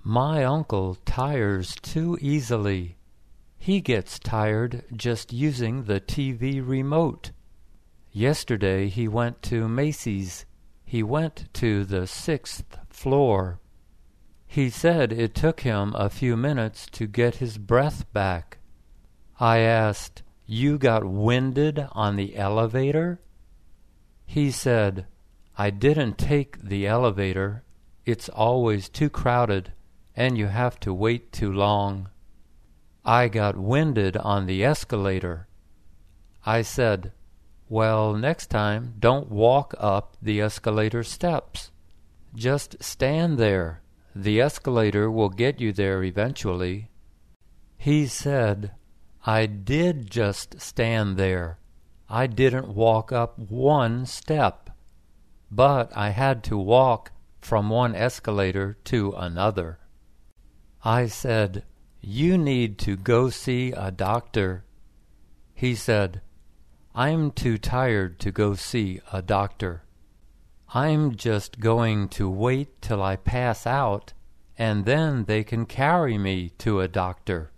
My uncle tires too easily. He gets tired just using the TV remote. Yesterday he went to Macy's. He went to the 6th floor. He said it took him a few minutes to get his breath back. I asked, "You got winded on the elevator?" He said, "I didn't take the elevator. It's always too crowded, and you have to wait too long. I got winded on the escalator." I said, "Well, next time don't walk up the escalator steps. Just stand there. The escalator will get you there eventually." He said, "I did just stand there. I didn't walk up one step, but I had to walk from one escalator to another." I said, "You need to go see a doctor." He said, "I'm too tired to go see a doctor. I'm just going to wait till I pass out, and then they can carry me to a doctor."